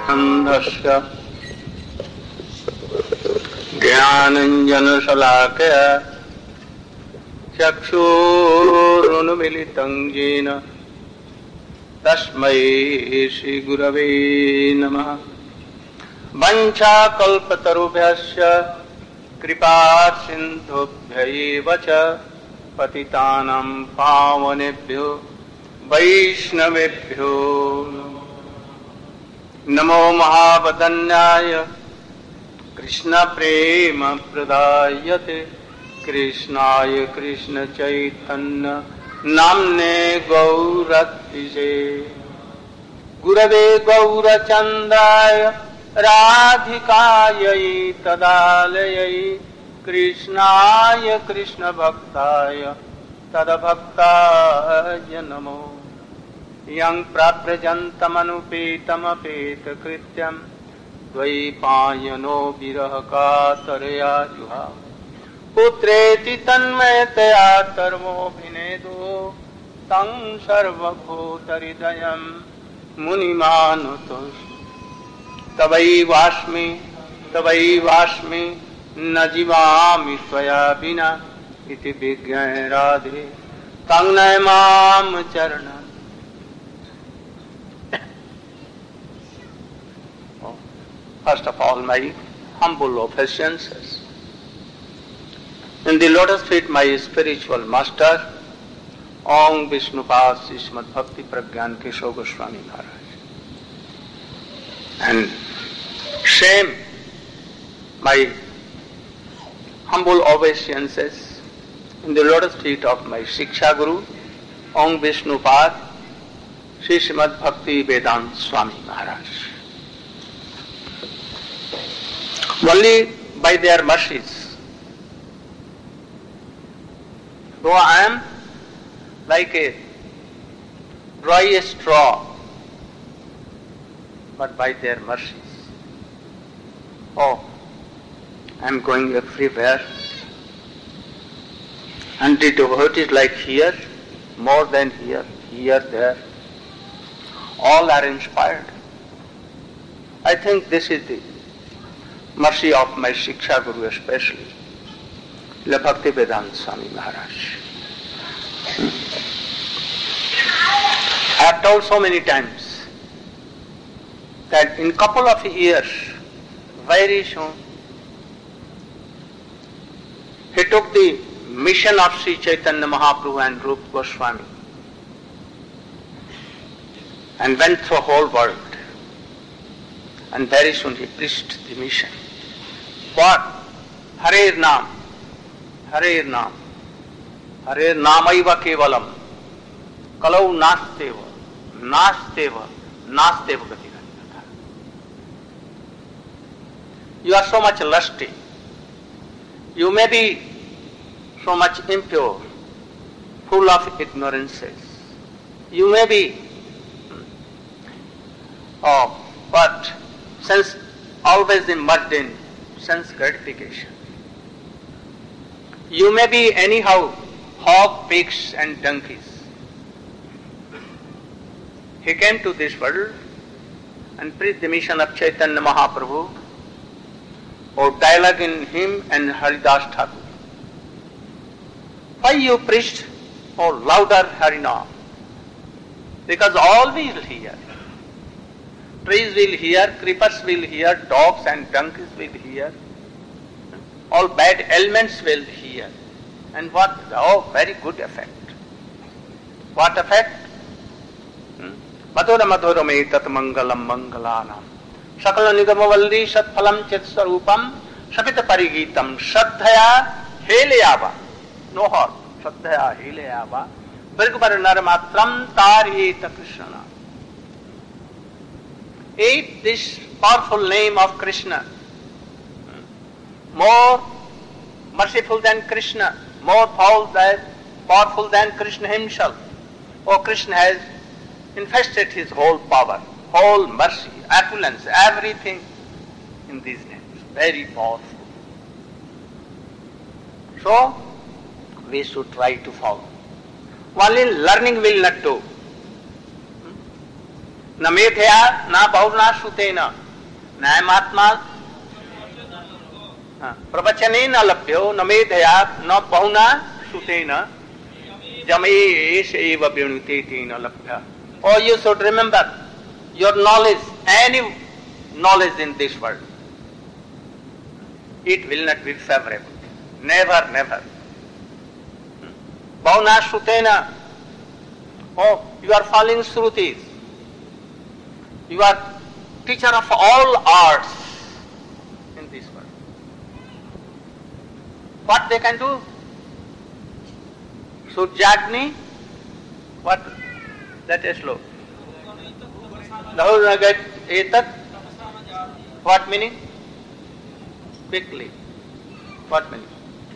अन्धस्य ज्ञानञ्जनशलाकया चक्षुरुन्मीलितं येन तस्मै श्रीगुरवे नमः। वञ्चाकल्पतरुभ्यश्च कृपासिन्धुभ्यैव च पतितानां पावनेभ्यो वैष्णवेभ्यो नमो महावदन्याय कृष्णप्रेमप्रदायते कृष्णाय कृष्णचैतन्य नाम्ने गौरतिसे गुरवे गौरचन्द्राय राधिकायै तदालयै कृष्णाय कृष्णभक्ताय तद्भक्ताय नमो। यं प्राव्रजन्तमनुपेतमपेतकृत्यं द्वैपायनो विरहकातरया जुहाव पुत्रेति तन्मयतया तर्मोऽभिनेदो तं सर्वभूतहृदयं मुनिमानुतोऽस्मि। तवैवास्मि न जीवामि त्वया विना इति विज्ञाय राधे तं नय मां चरणं। First of all, my humble obeisances. In the lotus feet, my spiritual master, Om Vishnupad Srimad Bhakti Pragyan Keshav Goswami Maharaj. And same, my humble obeisances in the lotus feet of my Shiksha Guru, Om Vishnupad Srimad Bhakti Vedanta Swami Maharaj. Only by their mercies, though I am like a dry straw, but by their mercies, I am going everywhere, and the devotees like here, more than here, there, all are inspired. I think this is the mercy of my Shiksha Guru, especially Srila Bhaktivedanta Swami Maharaj. I have told so many times that in couple of years, very soon, he took the mission of Sri Chaitanya Mahaprabhu and Rupa Goswami and went through the whole world. And very soon he preached the mission. What? Harer Nam, Harer Nam, Harer Namaiva Kevalam, Kalau Nasteva, Nasteva, Nasteva Gatiranyatha. You are so much lusty. You may be so much impure, full of ignorances. You may be, but sense always immersed in sense gratification. You may be anyhow hog, pigs and donkeys. He came to this world and preached the mission of Chaitanya Mahaprabhu, or dialogue in him and Haridas Thakur. Why you preached louder Harinam? Because all will hear. Trees will hear, creepers will hear, dogs and donkeys will hear. All bad elements will hear. And what? Very good effect. What effect? Madhura madhura me tat mangalam mangalanam. Sakala nigamavalli satphalam chit sarupam sapita parigitam saddhaya heleyava. No harm. Saddhaya heleyava. Virgupar naramatram tarita Krishna. Eat this powerful name of Krishna. More merciful than Krishna, more powerful than Krishna himself. Krishna has infested his whole power, whole mercy, affluence, everything in these names. Very powerful. So, we should try to follow. Only learning will not do. न मेधया न बहुना श्रुतेन न्यायमात्मा प्रवचनेन लभ्यो न मेधया न बहुना श्रुतेन जमेश एव विणुते तेन लभ्य. Or you should remember your knowledge, any knowledge in this world, it will not be favorable. Never, never. Bahuna Shrutena. Oh, you are following Shrutis. You are teacher of all arts in this world. What they can do? Sujagni, what? That is slow. What meaning? Quickly. What meaning?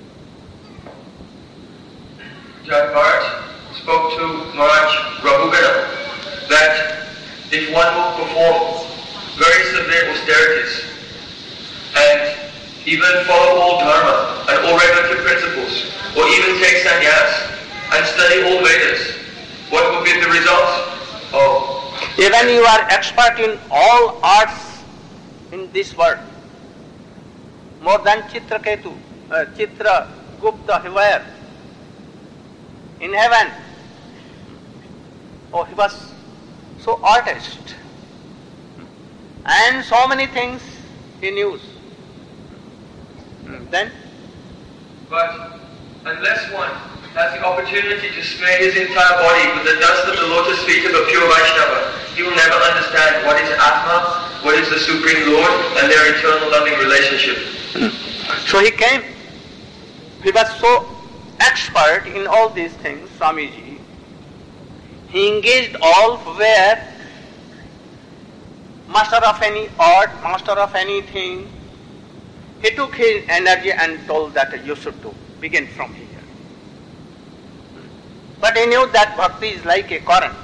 Judge Maharaj spoke to Maharaj Raghugana that if one will perform very severe austerities and even follow all dharma and all regulative principles, or even take sannyas and study all Vedas, what will be the result? Oh, even you are expert in all arts in this world, more than Chitraketu, Chitragupta, where? In heaven. Oh, he was so artist. And so many things he knew. Then? But unless one has the opportunity to smear his entire body with the dust of the lotus feet of a pure Vaishnava, he will never understand what is Atma, what is the Supreme Lord, and their eternal loving relationship. So he came. He was so expert in all these things, Swamiji. He engaged all where master of any art, master of anything. He took his energy and told that you should do. Begin from here. But he knew that bhakti is like a current.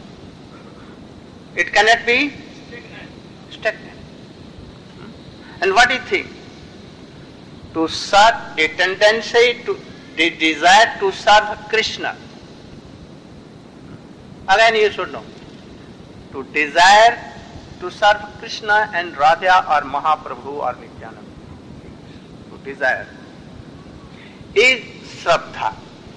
It cannot be stagnant. And what do you think? To serve, a tendency to the desire to serve Krishna. Again you should know. To desire to serve Krishna and Radha or Mahaprabhu or Nityananda. To desire is Shraddha.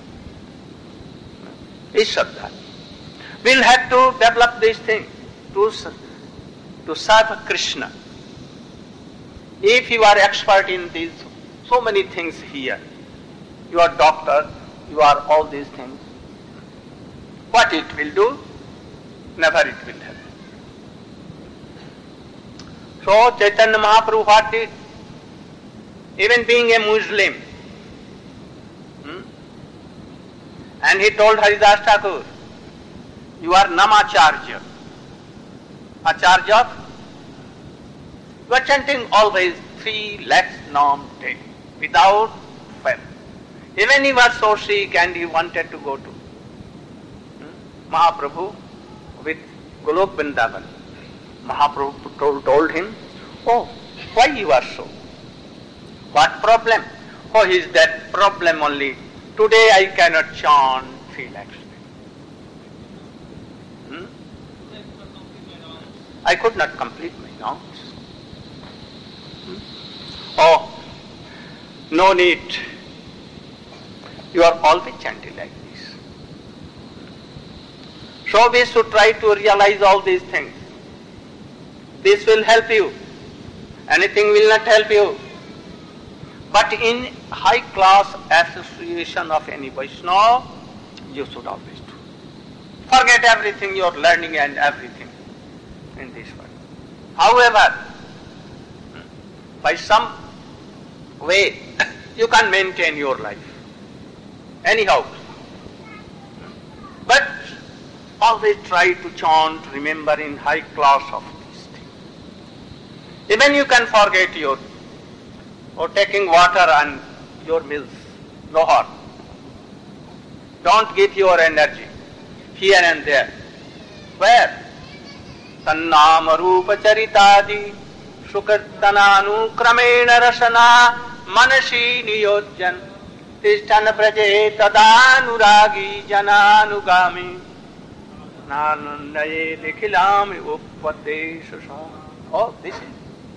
Is Shraddha. We'll have to develop this thing to serve Krishna. If you are expert in these so many things here, you are doctor, you are all these things, what it will do? Never it will help. So Chaitanya Mahaprabhu what did? Even being a Muslim, and he told Haridas Thakur, you are Namacharya. Acharya of? You are chanting always 3 lakhs Nam daily, without fail. Even he was so sick and he wanted to go to Mahaprabhu with Golok Vrindavan. Mahaprabhu told him, oh, why you are so? What problem? Oh, is that problem only. Today I cannot chant 3 lakhs. I could not complete my rounds. Oh, no need. You are always chanting like this. So we should try to realize all these things. This will help you. Anything will not help you. But in high class association of any Vaishnava, you should always do. Forget everything you are learning and everything in this world. However, by some way, you can maintain your life. Anyhow. But always try to chant, remember in high class of these things. Even you can forget your, or taking water and your meals, no harm. Don't give your energy here and there. Where? Tannama rupa charitadi sukirtananu kramena rasana manasi niyojjan tishthan praje tadanuragi jananugami. Nanandaye Nikhilami Upadeshasha. Oh, this is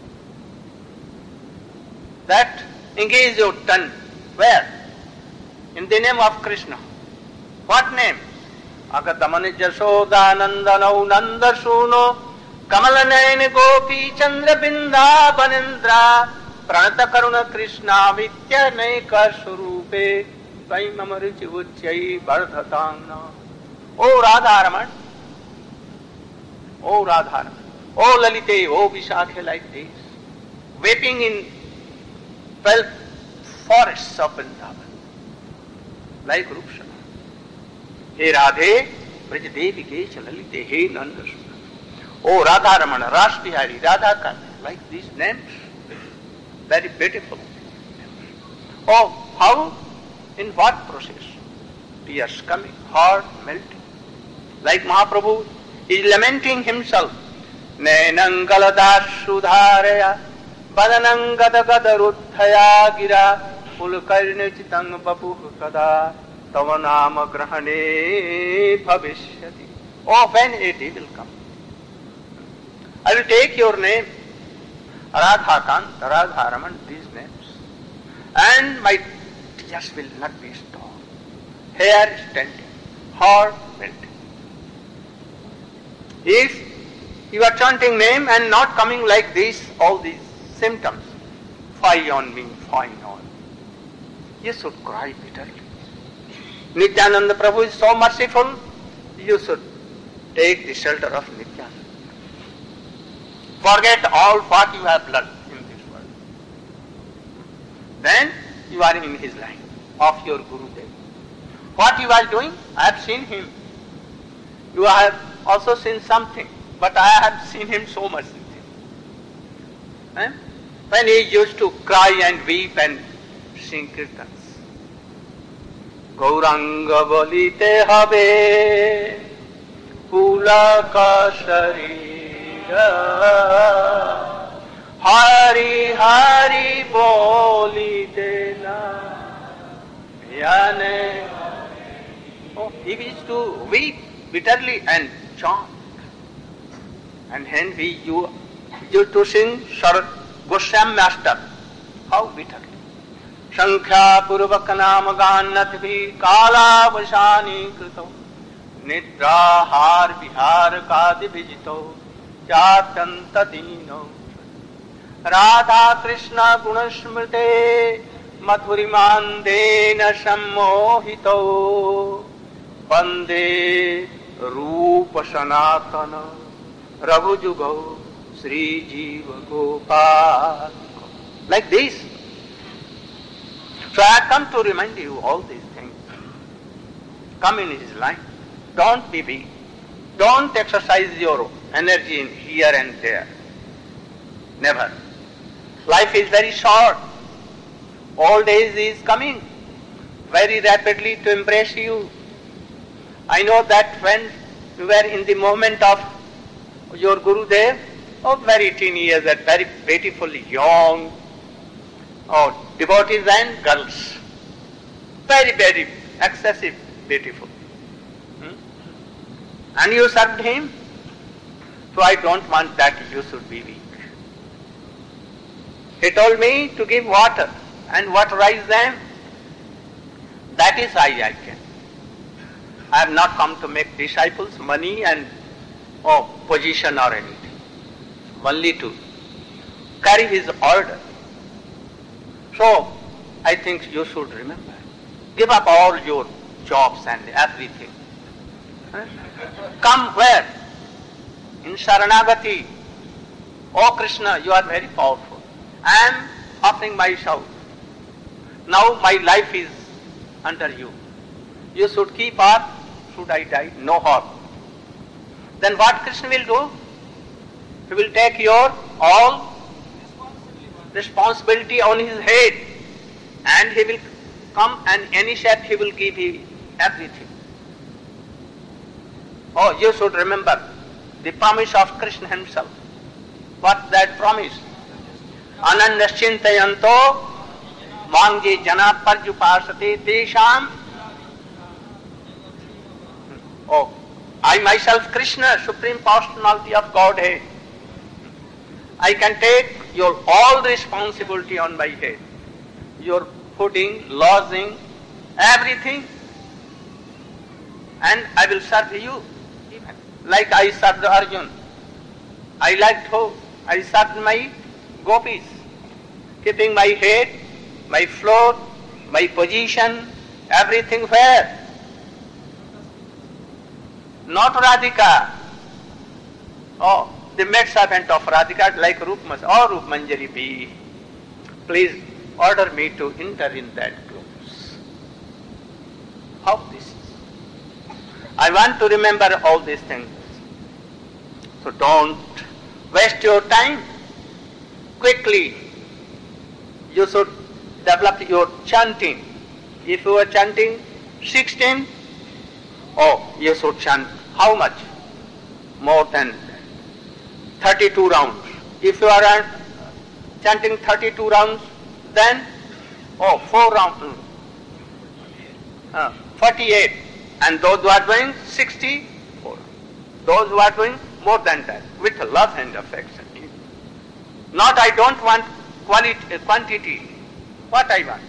that engage your tongue. Where? In the name of Krishna. What name? Agatamani Jashodanandanau Nandasuno Kamalanayan Gopi Chandra Binda Banindra Pranata Karuna Krishna Vitya Naika Surupe Vaimamarichi Uchai Bardhatana. O Radharaman, O Radharaman, O Lalite, O Vishakhe, like this, weeping in 12 forests of Vrindavan, like Rupshana. He Radhe, Brajadevi Kesha Lalite, He Nandasuna. O Radharamana, Rasbihari, Radhakar, like these names, very beautiful names. Oh, how, in what process? Tears coming, heart melting. Like Mahaprabhu is lamenting himself. Nenangaladashudharaya Badanangadagadarudhaya gira Pulkarne chitang papuh kada Tavanama grahane bhavishyati. Oh, when a day will come, I will take your name, Radhakant, Radharaman, these names, and my tears will not be stopped. Hair standing, heart melting. If you are chanting name and not coming like this, all these symptoms, fie on me, fie on me, you should cry bitterly. Nityananda Prabhu is so merciful, you should take the shelter of Nityananda. Forget all what you have learned in this world. Then you are in his line of your Gurudev. What you are doing, I have seen him. You have also seen something, but I have seen him so much. When he used to cry and weep and sing kirtans. Gauranga bolite habe pulaka sharira Hari Hari bolite na yane. Oh, he used to weep bitterly and chant. And hence he used to sing Sharat Goswami Master. How bitterly. Sankhya Purvakanam Ganatvi Kala Vashani Krito Nidra Har Vihar Kadi Vijito Jatanta Dino Radha Krishna Gunasmrite Madhurimandena Sammohito Vande Rupa Sanatana Raghujugo Sri Jiva Gopal. Like this. So I have come to remind you all these things. Come in his line. Don't be weak. Don't exercise your energy in here and there. Never. Life is very short. Old age is coming very rapidly to embrace you. I know that when you were in the moment of your Gurudev, very teen years, that very beautiful, young, devotees and girls, very, very excessive, beautiful. And you served him, so I don't want that you should be weak. He told me to give water and waterize them. That is I can. I have not come to make disciples, money and position or anything. Only to carry his order. So, I think you should remember. Give up all your jobs and everything. Come where? In Sharanagati. Oh Krishna, you are very powerful. I am offering myself. Now my life is under you. You should keep or should I die? No harm. Then what Krishna will do? He will take your all responsibility on his head, and he will come and any step he will give you everything. Oh, you should remember the promise of Krishna himself. What's that promise? Anandaschintayanto mangye jana parjupasate tesham. Oh, I myself Krishna, Supreme Personality of Godhead. I can take your all responsibility on my head. Your fooding, lodging, everything. And I will serve you, even like I served Arjun. I served my gopis, keeping my head, my floor, my position, everything where? Not Radhika. Oh, the maid servant of Radhika like Rup Manjari be. Please order me to enter in that clothes. How this is? I want to remember all these things. So don't waste your time. Quickly, you should develop your chanting. If you are chanting 16, you should chant how much? More than 32 rounds. If you are chanting 32 rounds, then 4 rounds, 48. And those who are doing 64. Those who are doing more than that, with love and affection. Not I don't want quantity. What I want?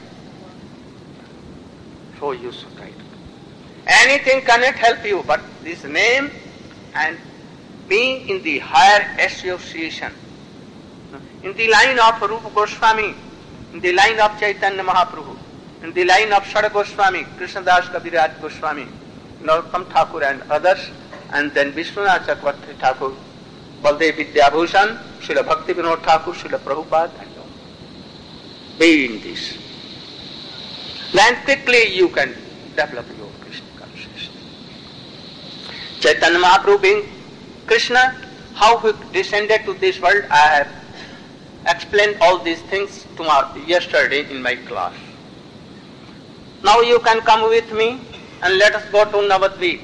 So you should write. Anything cannot help you but this name and being in the higher association. In the line of Rupa Goswami, in the line of Chaitanya Mahaprabhu, in the line of Sada Goswami, Krishnadas Kaviraj Goswami, Narottam Thakur and others, and then Vishwanath Chakravarti Thakur, Baldev Vidyabhushan, Srila Bhakti Vinod Thakur, Srila Prabhupada, and all. Be in this. Then quickly you can develop your Krishna consciousness. Chaitanya Mahaprabhu being Krishna, how he descended to this world, I have explained all these things yesterday in my class. Now you can come with me and let us go to Navadvip.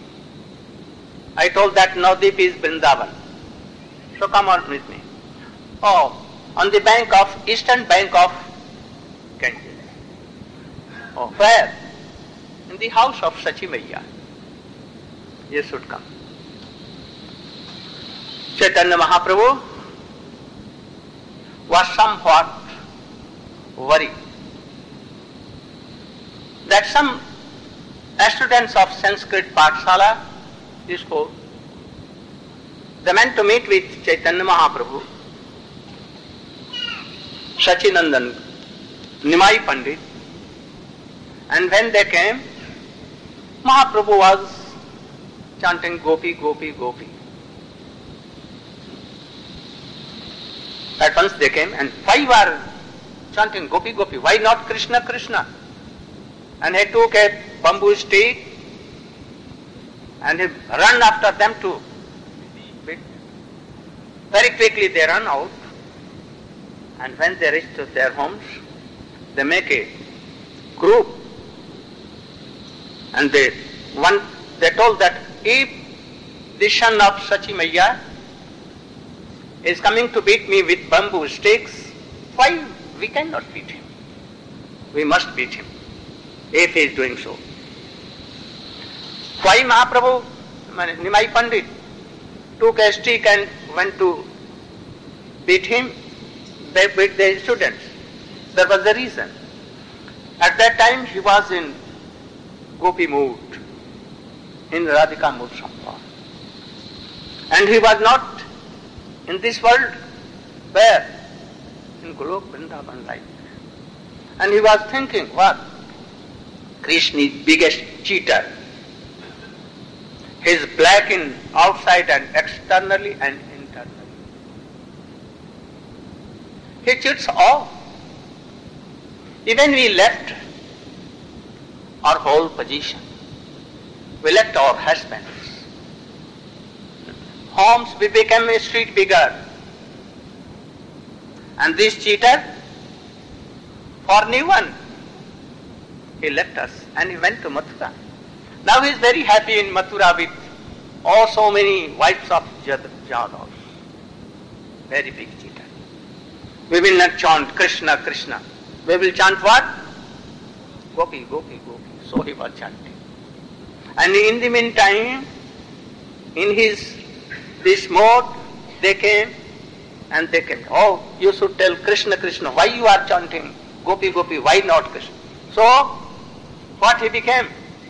I told that Navadvip is Vrindavan. So come on with me. On the bank of, eastern bank of Ganges. Where? In the house of Sachi Maiya. You should come. Chaitanya Mahaprabhu was somewhat worried that some students of Sanskrit Pathshala, school, they meant to meet with Chaitanya Mahaprabhu, Sachinandan, Nimai Pandit, and when they came, Mahaprabhu was chanting Gopi, Gopi, Gopi. At once they came, and why were chanting Gopi, Gopi? Why not Krishna, Krishna? And he took a bamboo stick and he ran after them too. Very quickly they run out, and when they reach to their homes, they make a group, and they told that if the son of Sachi Maiya is coming to beat me with bamboo sticks, why we cannot beat him? We must beat him if he is doing so. Why Mahaprabhu, Nimai Pandit, took a stick and went to beat him? They beat the students. There was a reason. At that time he was in Gopi mood, in Radhika mood somewhat. And he was not in this world. Where? In Golok Vrindavan life. And he was thinking, what? Krishna is biggest cheater. He is black in outside and externally and internally. He cheats all. Even we left our whole position. We left our husbands. Homes, we became a street beggar. And this cheater, for new one, he left us and he went to Mathura. Now he is very happy in Mathura with so many wives of Jadavs. Very big cheater. We will not chant Krishna, Krishna. We will chant what? Gopi, Gopi, Gopi. So he was chanting. And in the meantime, in this mode, they came and they came. Oh, you should tell Krishna, Krishna, why you are chanting Gopi, Gopi, why not Krishna? So, what he became?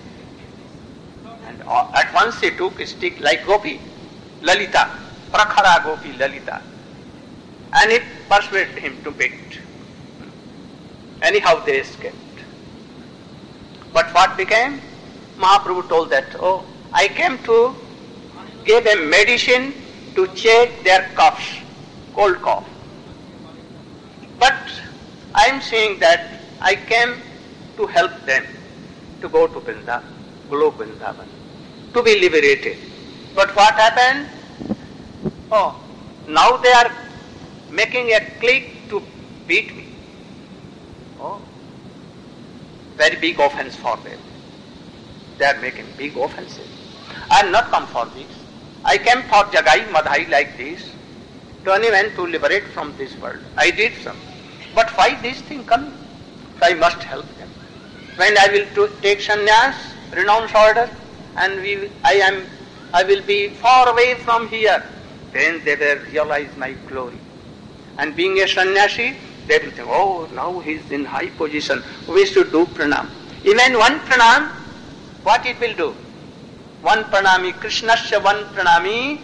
And at once he took a stick like Gopi, Lalita, Prakhara Gopi, Lalita, and it persuaded him to beat. Anyhow, they escaped. But what became? Mahaprabhu told that, oh, I came to give a medicine to check their coughs, cold cough. But I am saying that I came to help them to go to Vrindavan, Vrindavan, to be liberated. But what happened? Oh, now they are making a clique to beat me. Oh, very big offense for them. They are making big offenses. I am not come for this. I came for Jagai Madhai like this, to anyone to liberate from this world. I did some. But why this thing coming? I must help them. When I will take sannyas, renounce order, and I will be far away from here, then they will realize my glory. And being a sannyasi, they will think, oh, now he is in high position, we should do pranam. Even one pranam, what it will do? One pranami, Krishnasya one pranami,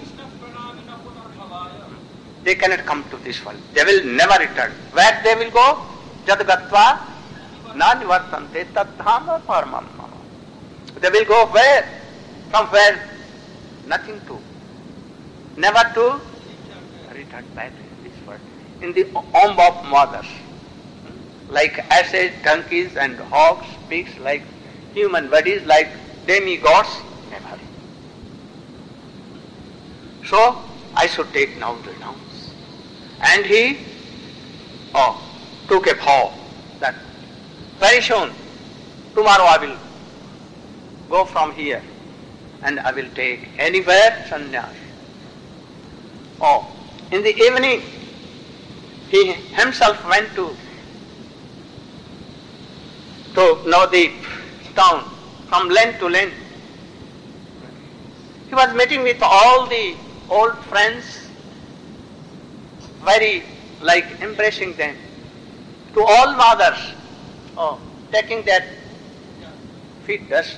they cannot come to this world. They will never return. Where they will go? Jad gatva na nivartante tadhama paramam. They will go where? From where? Nothing to. Never to return back to this world. In the womb of mothers. Like asses, donkeys and hogs, pigs, like human bodies, like demigods, never. So, I should take now renounce. And he took a vow that very soon, tomorrow I will go from here and I will take anywhere sannyas. In the evening, he himself went to Navadip town, from lane to lane. He was meeting with all the old friends, very like embracing them. To all mothers, taking their feet dust.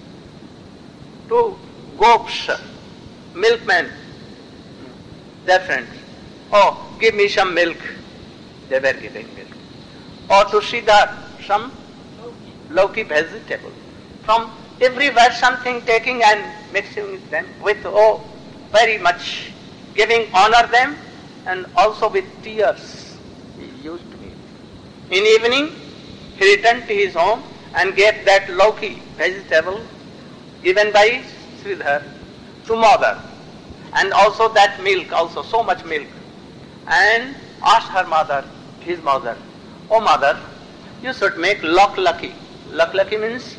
To gops, milkmen, their friends. Give me some milk. They were giving milk. Or to Siddharth, some lauki vegetable. From everywhere something taking and mixing them with, very much giving honor them, and also with tears he used to give. In evening, he returned to his home and gave that lauki vegetable given by Sridhar to mother, and also that milk, also so much milk, and asked her mother, his mother, oh mother, you should make laklaki. Laklaki means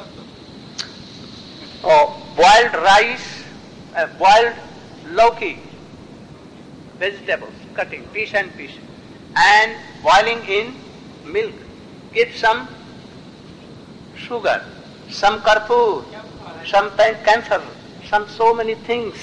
boiled rice, boiled lauki, vegetables, cutting piece and piece, and boiling in milk. Give some sugar, some karpur, some camphor, some so many things,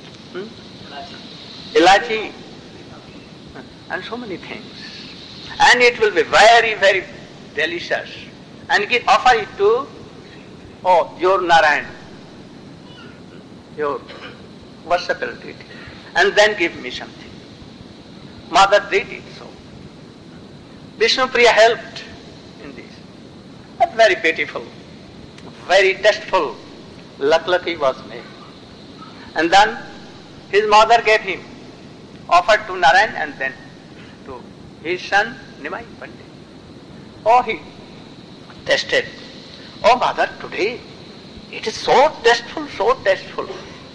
ilachi, and so many things. And it will be very, very delicious. And offer it to, your Narayan, your worshipable deity, and then give me something. Mother did it so. Vishnupriya helped in this. But very beautiful, very tasteful laklaki was made. And then his mother gave him, offered to Narayan and then to his son Nimai Pandit. He tasted. Mother, today it is so tasteful, so tasteful.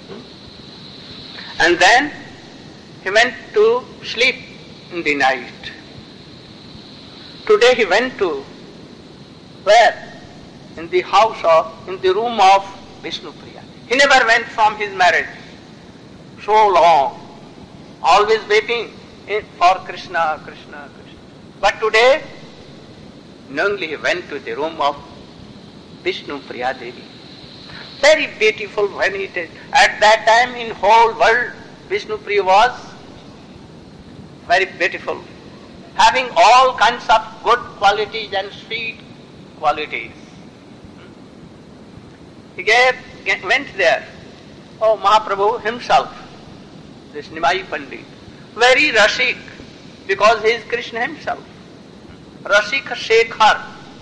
And then he went to sleep in the night. Today he went to where? In the room of Vishnupriya. He never went from his marriage. So long. Always waiting for Krishna, Krishna, Krishna. But today, knowingly he went to the room of Vishnupriya Devi. Very beautiful when he did. At that time in whole world, Vishnu Priya was very beautiful, having all kinds of good qualities and sweet qualities. He went there. Oh, Mahaprabhu himself, this Nimai Pandit, very Rasik, because he is Krishna himself. Rasik Shekhar.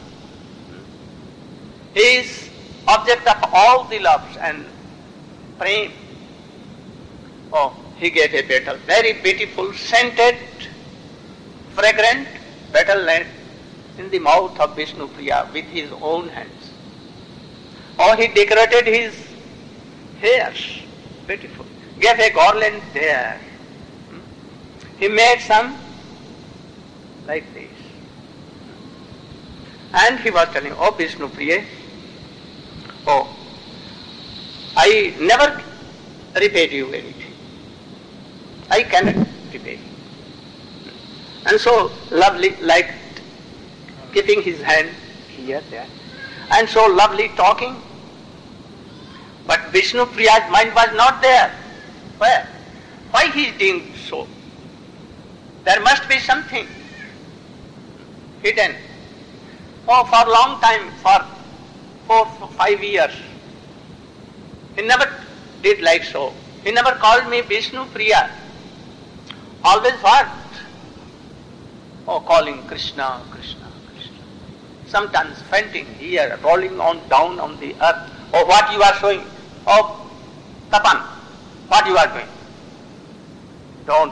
He is object of all the loves and prem. Oh, he gave a betel, very beautiful, scented, fragrant betel in the mouth of Vishnu Priya with his own hands. Oh, he decorated his hairs, beautiful, gave a garland there. He made some like this. And he was telling, oh Vishnu Priya, oh, I never repaid you anything. I cannot repay you. And so lovely, like keeping his hand here, there, and so lovely talking. But Vishnu Priya's mind was not there. Where? Why he is doing so? There must be something hidden. Oh, for a long time, for 5 years, he never did like so. He never called me Vishnu Priya. Always what? Oh, calling Krishna, Krishna, Krishna. Sometimes fainting here, rolling on down on the earth. Oh, what you are showing? Oh, Tapan, what you are doing? Don't.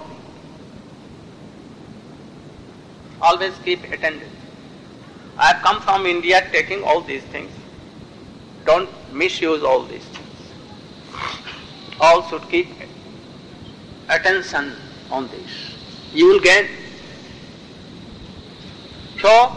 Always keep attendance. I have come from India taking all these things. Don't misuse all these things. All should keep attention on this. You will get. So,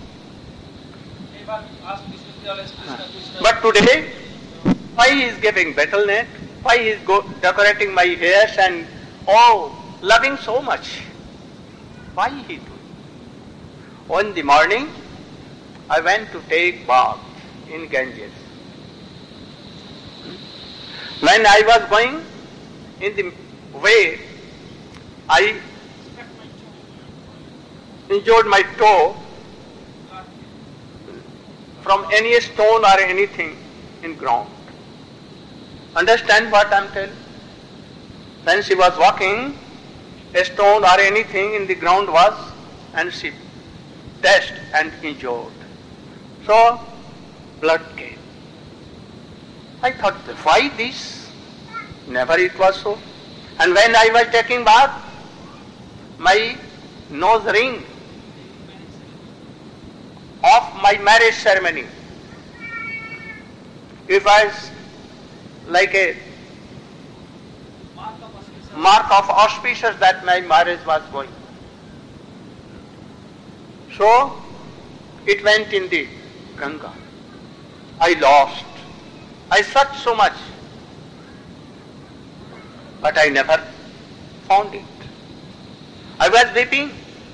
but today, why he is giving betel net? Why he is decorating my hairs and loving so much? Why he doing? On the morning, I went to take bath in Ganges. When I was going in the way, I injured my toe from any stone or anything in ground. Understand what I am telling? When she was walking, a stone or anything in the ground was, and she touched and injured. So, blood came. I thought, why this? Never it was so. And when I was taking bath, my nose ring of my marriage ceremony, it was like a mark of auspicious that my marriage was going. So, it went in the Ganga. I lost. I searched so much, but I never found it. I was weeping.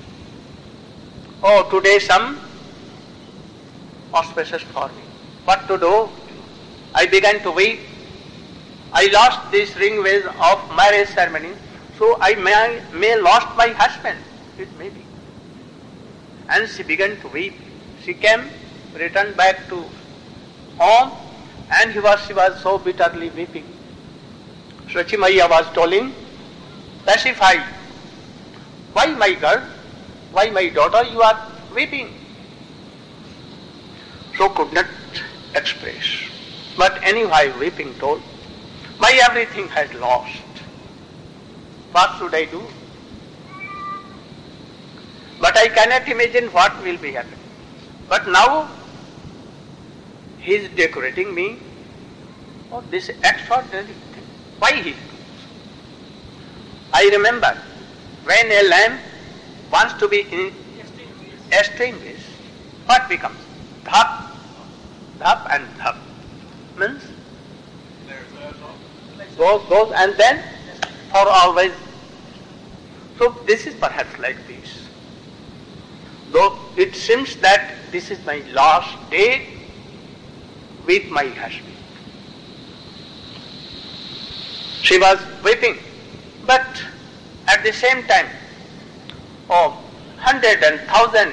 Oh, today some auspicious for me. What to do? I began to weep. I lost this ring of marriage ceremony, so I may lost my husband. It may be. And she began to weep. She came, returned back to home, and she was so bitterly weeping. Sachi Maiya was telling, pacify. Why my girl? Why my daughter you are weeping? So could not express. But anyway, weeping told, my everything had lost. What should I do? But I cannot imagine what will be happening. But now, he is decorating me. Oh, this extraordinary thing. Why he? I remember when a lamp wants to be extinguished, what becomes? Dhap, dhap and dhap. Means goes and then for always. So this is perhaps like this. Though it seems that this is my last day with my husband. She was weeping, but at the same time, 100 and 1,000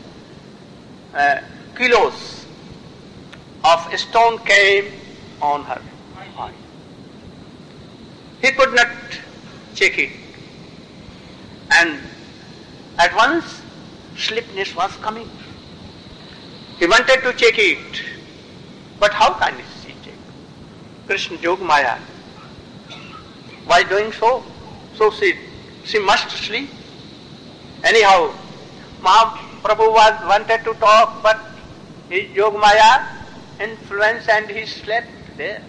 kilos of stone came on her eye. He could not check it. And at once, sleepiness was coming. He wanted to check it. But how can she check? Krishna Yog Maya. Why doing so? So she must sleep. Anyhow, Mahaprabhu wanted to talk, but his Yog Maya influence and he slept there.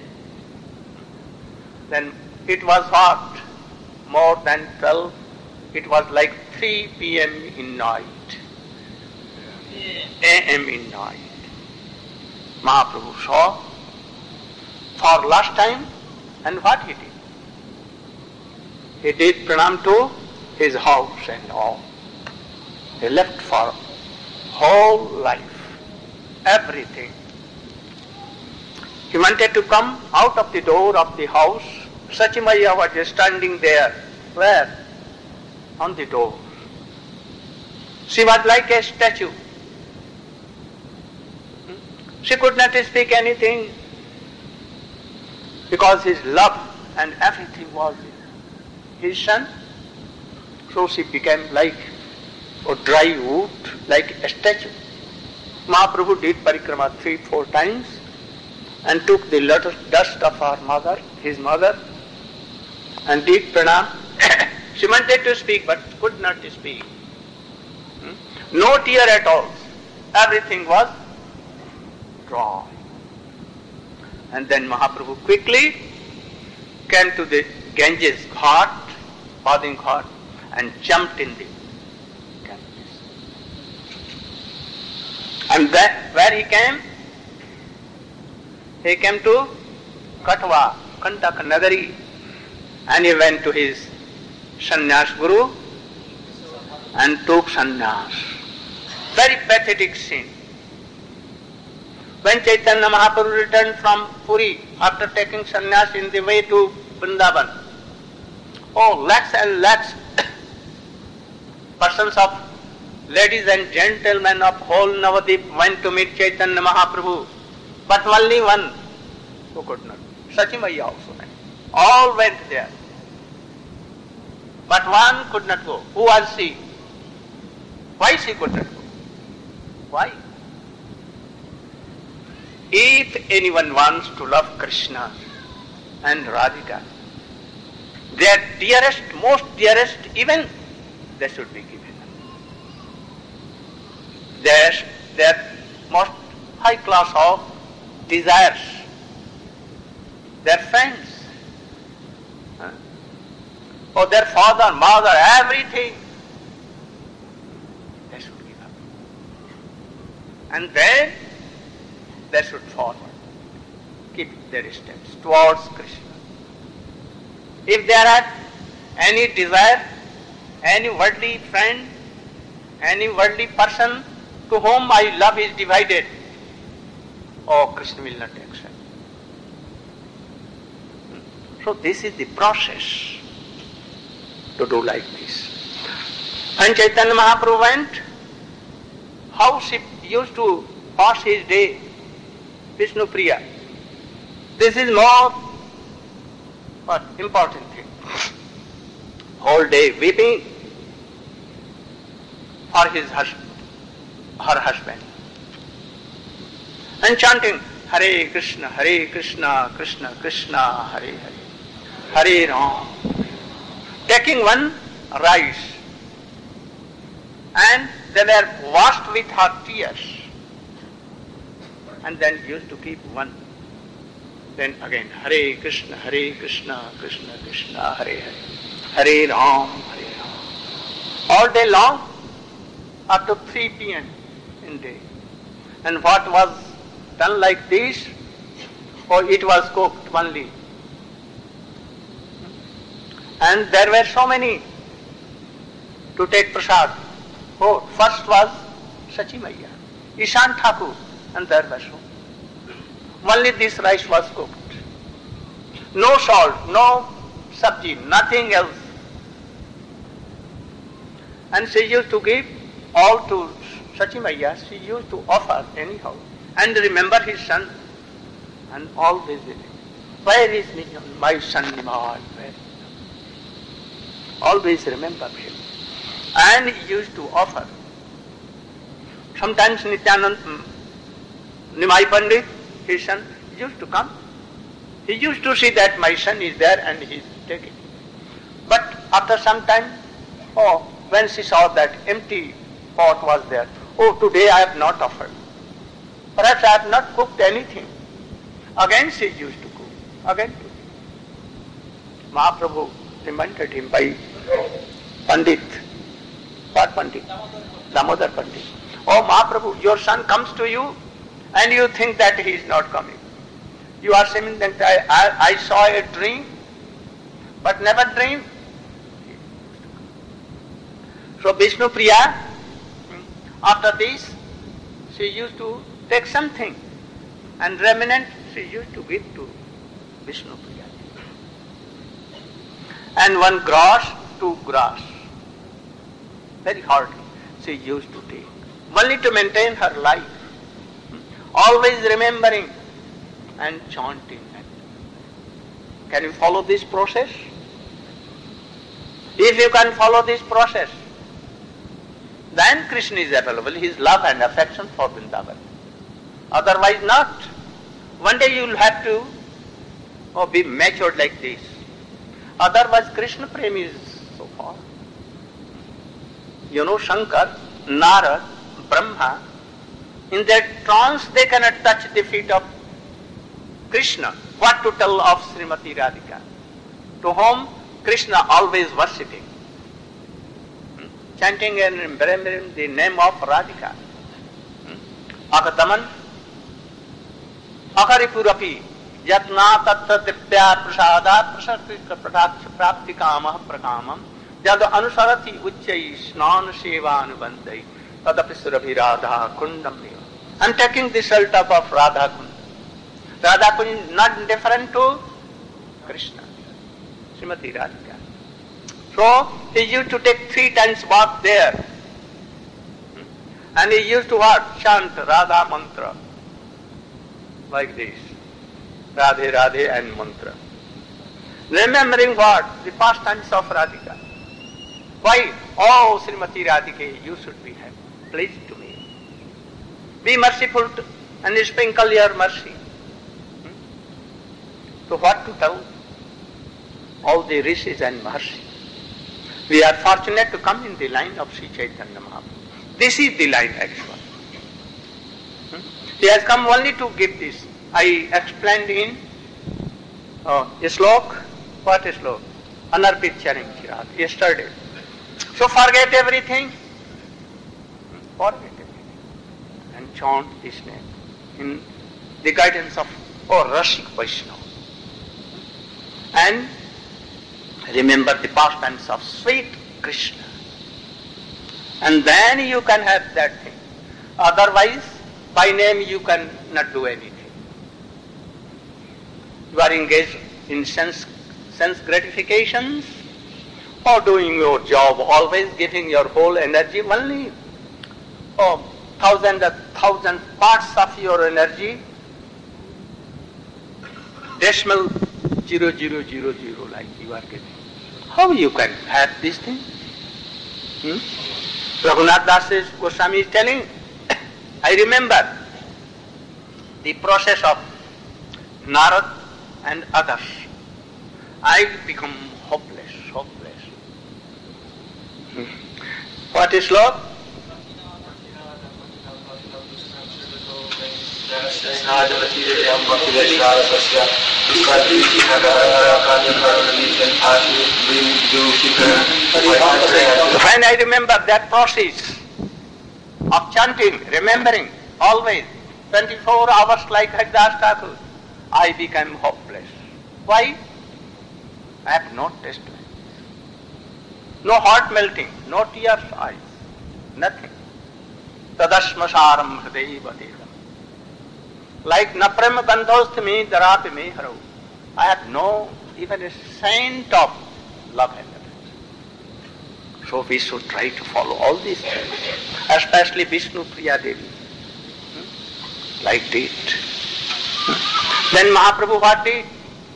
Then it was what? More than 12. It was like 3 p.m. in night. A.m. in night. Mahaprabhu saw for last time, and what he did? He did pranam to his house and all. He left for whole life, everything. He wanted to come out of the door of the house. Sachimaya was standing there. Where? On the door. She was like a statue. She could not speak anything because his love and everything was his son. So she became like a dry wood, like a statue. Mahaprabhu did parikrama 3-4 times and took the dust of her mother, his mother, and did pranam. She wanted to speak but could not speak. No tear at all. Everything was dry. And then Mahaprabhu quickly came to the Ganges Ghat, bathing ghat, and jumped in the Ganges. And where he came? He came to Katwa, Kantak Nagari, and he went to his sannyas guru and took sannyas. Very pathetic scene. When Chaitanya Mahaprabhu returned from Puri after taking sannyas in the way to Vrindavan, lakhs and lakhs persons of ladies and gentlemen of whole Navadip went to meet Chaitanya Mahaprabhu, but only one who could not. Sachimaya also went. All went there. But one could not go. Who was she? Why she could not go? Why? If anyone wants to love Krishna and Radhika, their dearest, most dearest, even they should be given. Their most high class of desires, their friends, or their father, mother, everything, they should give up. And then they should forward, keep their steps towards Krishna. If there are any desire, any worldly friend, any worldly person to whom my love is divided, Krishna will not accept. So this is the process to do like this. When Chaitanya Mahaprabhu went, how she used to pass his day, Vishnu Priya. This is more important thing. Whole day weeping for her husband, and chanting Hare Krishna, Krishna Krishna, Hare Hare, Hare Ram. Taking one rice, and they were washed with her tears, and then used to keep one. Then again Hare Krishna, Krishna Krishna, Hare Hare, Hare Ram, Hare Ram. All day long, up to 3 p.m. in day. And what was done like this? It was cooked only. And there were so many to take prasad. First was Sachimaya, Ishan Thakur, and there were so. Only this rice was cooked. No salt, no sabji, nothing else. And she used to give all to Sachi Maiya, she used to offer anyhow. And remember his son, and always, where is my son Nimad? Always remember him. And he used to offer. Sometimes Nityanand, Nimai Pandit, his son, used to come. He used to see that my son is there and he is taking. But after some time, when she saw that empty pot was there, today I have not offered. Perhaps I have not cooked anything. Again she used to cook. Again. Mahaprabhu reminded him by Pandit. What Pandit? Damodar Pandit. Mahaprabhu, your son comes to you and you think that he is not coming. You are saying that I saw a dream, but never dreamed. So Vishnu Priya, after this, she used to take something and remnant she used to give to Vishnu Priya. And 1 gross, 2 gross, very hardly she used to take, only to maintain her life, always remembering and chanting. Can you follow this process? If you can follow this process, then Krishna is available, his love and affection for Vrindavan. Otherwise not. One day you will have to be matured like this. Otherwise Krishna Prem is so far. You know, Shankar, Narad, Brahma, in their trance they cannot touch the feet of Krishna. What to tell of Srimati Radhika, to whom Krishna always worshipping, chanting and remembering the name of Radhika. Akataman, Akaripurapi, Yatna Tatta Dipya Prasada Prasartika Prataksha Prapti Kama Prakamam, Jad Anusarati Uchai Snan Seva Anubandai, Tadapi Surabhi Radha Kundam. I am taking the shelter of Radha Kund. Radha Kund is not different to Krishna, Srimati Radhika. So he used to take 3 times bath there. And he used to what? Chant Radha mantra. Like this. Radhe Radhe and mantra. Remembering what? The pastimes of Radhika. Why? Oh, Srimati Radhika, you should be happy. Please to me. Be merciful and sprinkle your mercy. So what to tell? All the rishis and mercy. We are fortunate to come in the line of Sri Chaitanya Mahaprabhu. This is the line actually. He has come only to give this. I explained in a slok. What is slok? Anarpit Charing Chirag, yesterday. So forget everything. Forget everything. And chant this name in the guidance of Rashik Vaishnava. And remember the pastimes of sweet Krishna. And then you can have that thing. Otherwise, by name you cannot do anything. You are engaged in sense gratifications or doing your job, always giving your whole energy, only thousand parts of your energy, decimal 0.0000 like you are getting. How you can have this thing? Raghunath Das Goswami is telling, I remember the process of Narad and others. I become hopeless. What is love? When I remember that process of chanting, remembering, always, 24 hours like Haridas Thakur, I became hopeless. Why? I have no taste. No heart melting, no tears eyes, nothing. Tadashmasaram hrideva devam. Like naprem bandhosth me darapi me haro. I have no even a saint of love and affection. So we should try to follow all these things, especially Vishnu Priya Devi. Liked it. Then Mahaprabhu what did?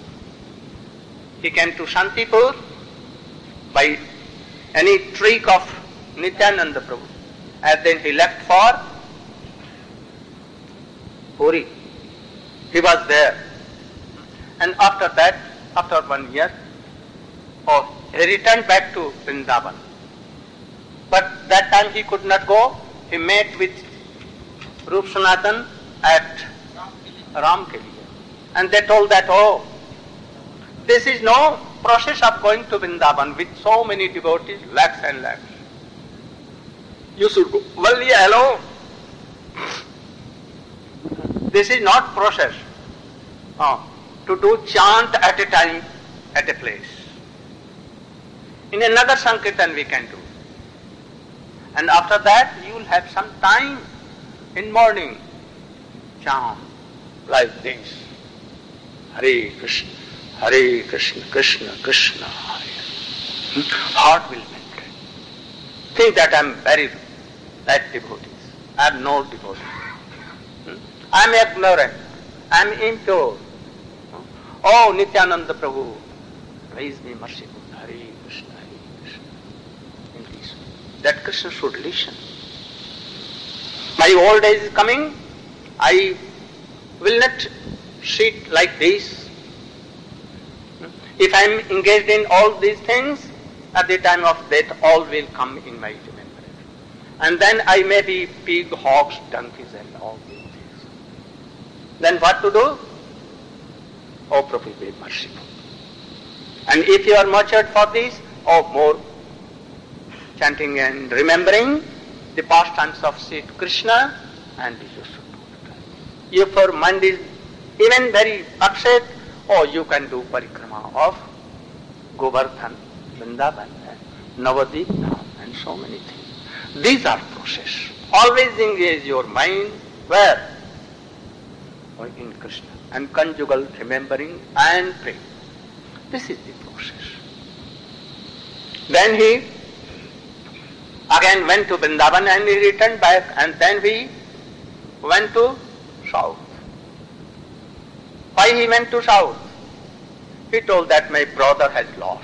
He came to Shantipur by any trick of Nityananda Prabhu. And then he left for Puri. He was there. And after that, after 1 year, he returned back to Vrindavan. But that time he could not go. He met with Rup Sanatan at Ramkeliya. And they told that, this is no process of going to Vrindavan with so many devotees, lakhs and lakhs. You should go only alone. This is not process to do chant at a time at a place. In another Sankirtan we can do. And after that you will have some time in morning chant like this. Hare Krishna, Krishna Krishna, Hare. Heart will penetrate. Think that I am very like devotees. I am no devotee. I am ignorant. I am impure. Oh Nityananda Prabhu, please be merciful. Hare Krishna, in this way. That Krishna should listen. My old age is coming. I will not sit like this. If I am engaged in all these things, at the time of death all will come in my remembrance. And then I may be pig, hogs, donkeys and all these things. Then what to do? Oh Prabhu, be merciful. And if you are matured for this, more chanting and remembering the pastimes of Sri Krishna, and you should do it. If your mind is even very upset, you can do parikrama of Govardhan, Vrindavan, Navadip Dham, and so many things. These are process. Always engage your mind where? In Krishna. And conjugal remembering and praying. This is the process. Then he again went to Vrindavan and he returned back, and then he went to south. Why he went to south? He told that my brother has lost.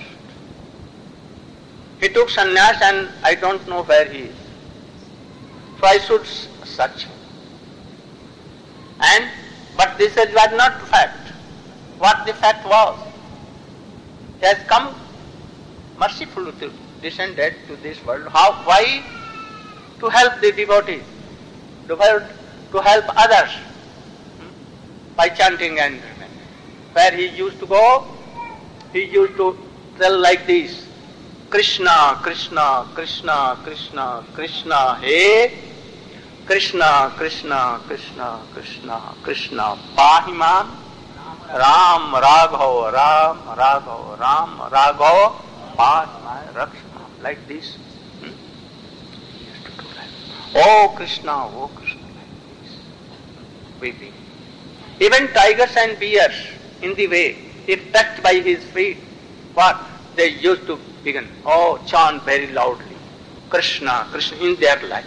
He took sannyas and I don't know where he is. So I should search him. But this was not fact. What the fact was? He has come mercifully to descended to this world. Why? To help the devotees, to help others by chanting and remembering. Where he used to go, he used to tell like this: Krishna, Krishna, Krishna, Krishna, Krishna, Hey, Krishna, Krishna, Krishna, Krishna, Krishna, Pahimam, Ram, Raghav, Ram, Raghav, Ram, Raghav, Pahimam, Rakshana, like this. He used to do that. Oh Krishna, like this. Weeping. Even tigers and bears in the way, if touched by his feet, what? They used to begin, chant very loudly, Krishna, Krishna, in their language.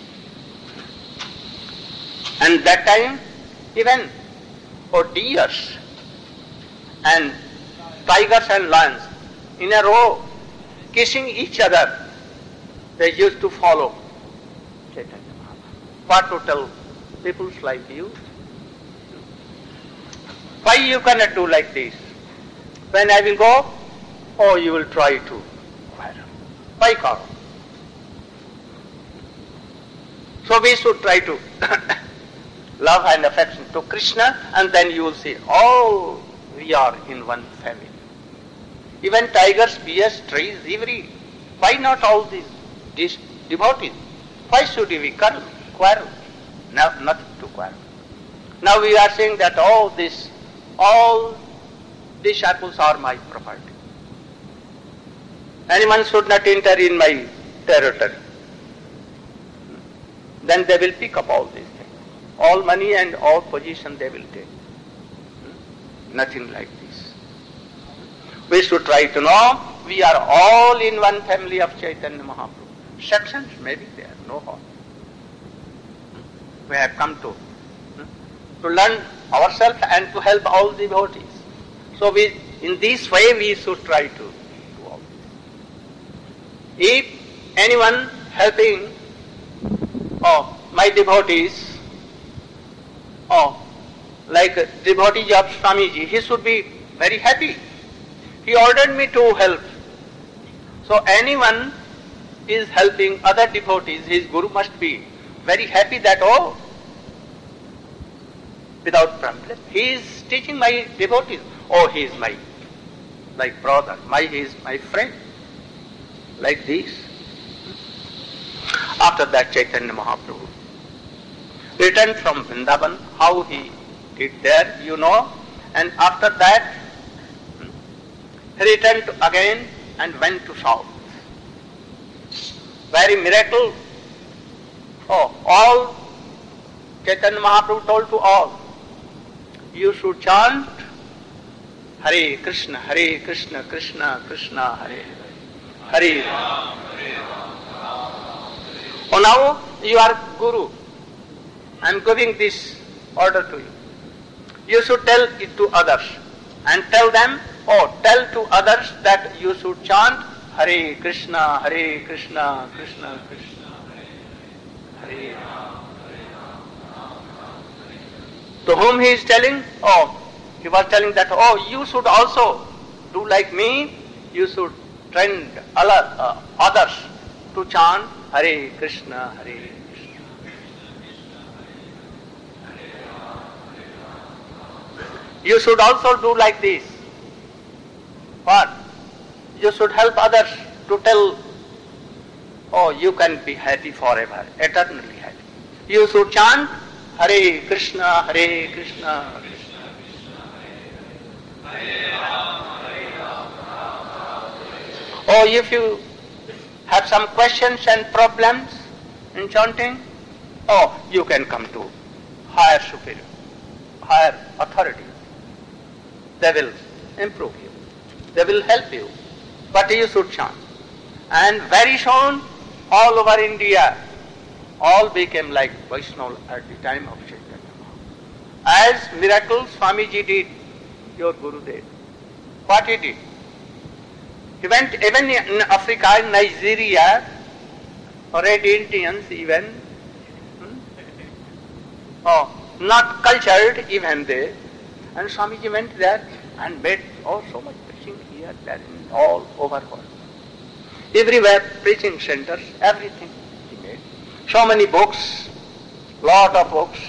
And that time, even deers and tigers and lions in a row, kissing each other, they used to follow Chaitanya Mahaprabhu. What to tell people like you? Why you cannot do like this? When I will go, you will try to. Why come? So we should try to love and affection to Krishna, and then you will see, we are in one family. Even tigers, bears, trees, every. Why not all these devotees? Why should we quarrel? No, nothing to quarrel. Now we are saying that all these disciples are my property. Anyone should not enter in my territory. Then they will pick up all these things. All money and all position they will take. Nothing like this. We should try to know we are all in one family of Chaitanya Mahaprabhu. Sections may be there, no harm. We have come to learn ourselves and to help all devotees. So in this way we should try to do all this. If anyone helping my devotees, like devotees of Swamiji, he should be very happy. He ordered me to help. So anyone is helping other devotees, his guru must be very happy that, without problem, he is teaching my devotees. He is my brother, he is my friend. Like this. After that, Chaitanya Mahaprabhu returned from Vrindavan, how he did there, and after that, he returned again and went to south. Very miracle. All Chaitanya Mahaprabhu told to all, you should chant Hare Krishna, Krishna Krishna, Hare Hare. Now you are Guru. I am giving this order to you. You should tell it to others and tell them, tell to others that you should chant Hare Krishna, Krishna Krishna, Hare. To whom he is telling? He was telling that, you should also do like me, you should train others to chant Hare Krishna, Krishna. You should also do like this. What? You should help others to tell, you can be happy forever, eternally happy. You should chant Hare Krishna, Krishna if you have some questions and problems in chanting, you can come to higher superior, higher authority. They will improve you. They will help you. But you should chant. And very soon, all over India, all became like Vaishnava at the time of Chaitanya. As miracles Swamiji did, your Gurudev. What he did? He went even in Africa, in Nigeria, Red Indians even, not cultured even there. And Swamiji went there and made so much preaching here, there, all over world. Everywhere preaching centers, everything he made. So many books, lot of books.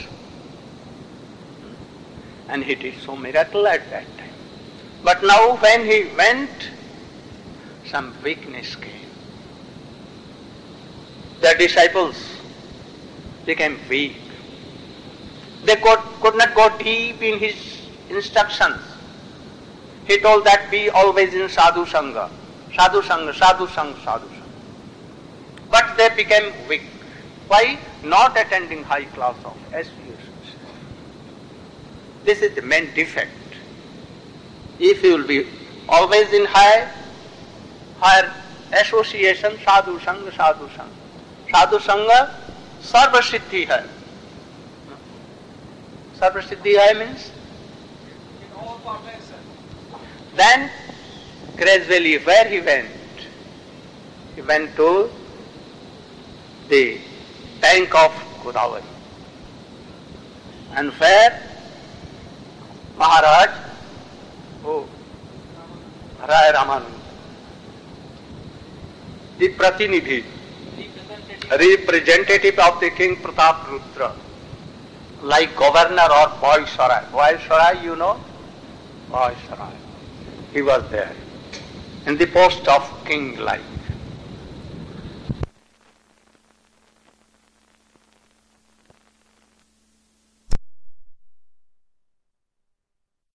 And he did so miracle at that time. But now when he went, some weakness came. The disciples became weak. They could not go deep in his instructions. He told that be always in sadhu sangha. Sadhu sangha, sadhu sangha, sadhu sangha. But they became weak. Why? Not attending high class of associations. This is the main defect. If you will be always in higher association, sadhu sangha, sadhu sangha. Sadhu sangha, sarva siddhi hai. Sarva siddhi hai means? Then, gradually, where he went? He went to the bank of Godavari. And where Maharaj, Rai Ramananda, the Pratinidhi, representative of the King Pratap Rudra, like governor or Viceroy. Viceroy, you know? Viceroy. He was there in the post of king like.